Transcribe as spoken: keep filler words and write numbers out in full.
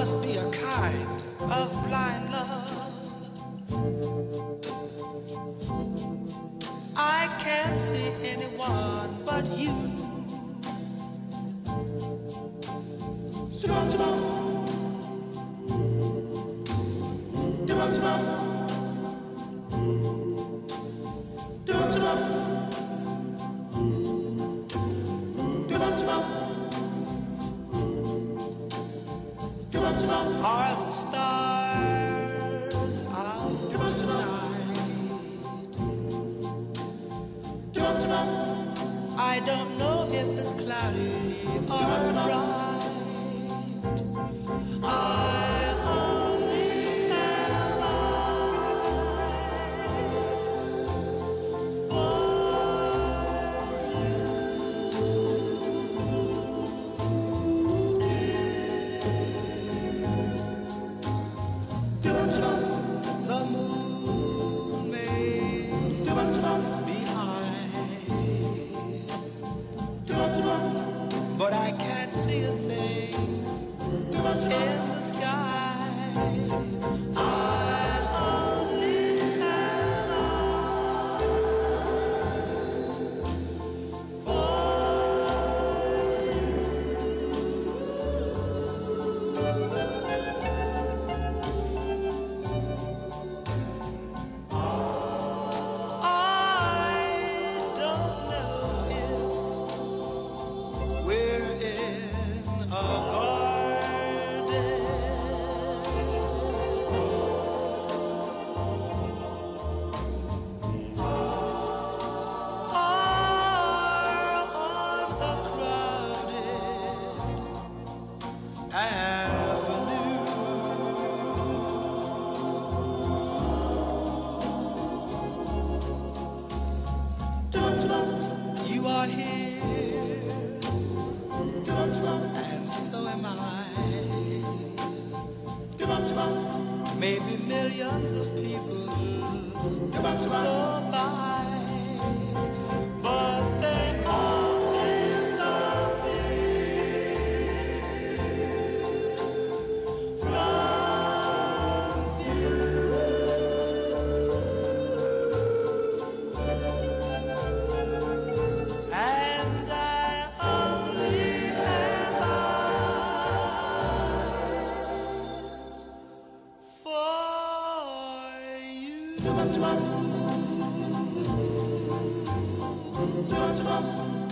must be a kind of blind love. I can't see anyone but you. Dum-dum. Dum-dum. Dum-dum. Dum-dum. Are the stars out tonight? I don't know if it's cloudy or bright. I only have eyes for you. The moon may be high, but I can't see a thing in the sky. I only have eyes for I don't know if we're in a garden or on a crowded avenue. You are here, and so am I. Maybe millions of people go by, but they all disappear from view. And I only have eyes for you.